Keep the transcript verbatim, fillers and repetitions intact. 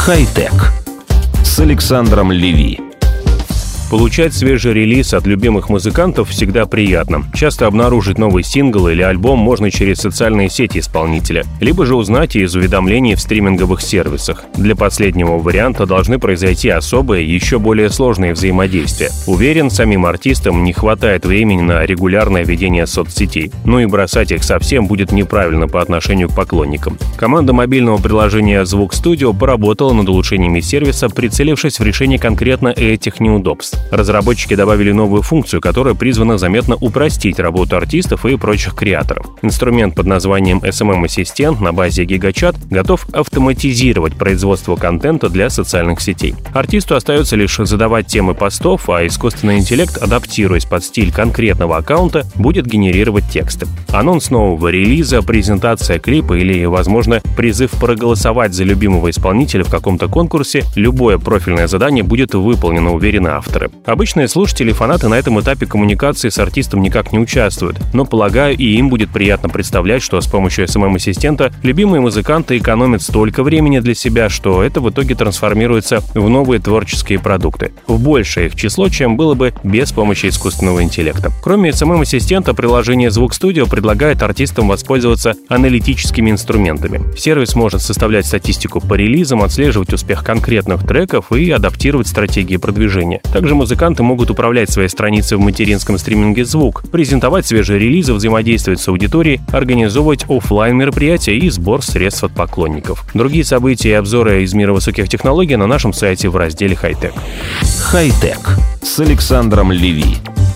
Хай-тек с Александром Леви. Получать свежий релиз от любимых музыкантов всегда приятно. Часто обнаружить новый сингл или альбом можно через социальные сети исполнителя, либо же узнать из уведомлений в стриминговых сервисах. Для последнего варианта должны произойти особые, еще более сложные взаимодействия. Уверен, самим артистам не хватает времени на регулярное ведение соцсетей, но и бросать их совсем будет неправильно по отношению к поклонникам. Команда мобильного приложения «Звук Студио» поработала над улучшениями сервиса, прицелившись в решение конкретно этих неудобств. Разработчики добавили новую функцию, которая призвана заметно упростить работу артистов и прочих креаторов. Инструмент под названием эс эм эм-ассистент на базе GigaChat готов автоматизировать производство контента для социальных сетей. Артисту остается лишь задавать темы постов, а искусственный интеллект, адаптируясь под стиль конкретного аккаунта, будет генерировать тексты. Анонс нового релиза, презентация клипа или, возможно, призыв проголосовать за любимого исполнителя в каком-то конкурсе, любое профильное задание будет выполнено, уверены авторы. Обычные слушатели и фанаты на этом этапе коммуникации с артистом никак не участвуют, но, полагаю, и им будет приятно представлять, что с помощью эс эм эм-ассистента любимые музыканты экономят столько времени для себя, что это в итоге трансформируется в новые творческие продукты, в большее их число, чем было бы без помощи искусственного интеллекта. Кроме эс эм эм-ассистента, приложение «Звук Студио» предлагает артистам воспользоваться аналитическими инструментами. Сервис может составлять статистику по релизам, отслеживать успех конкретных треков и адаптировать стратегии продвижения. Также музыканты могут управлять своей страницей в материнском стриминге «Звук», презентовать свежие релизы, взаимодействовать с аудиторией, организовывать офлайн мероприятия и сбор средств от поклонников. Другие события и обзоры из мира высоких технологий на нашем сайте в разделе «Хай-тек». Хай-тек с Александром Леви.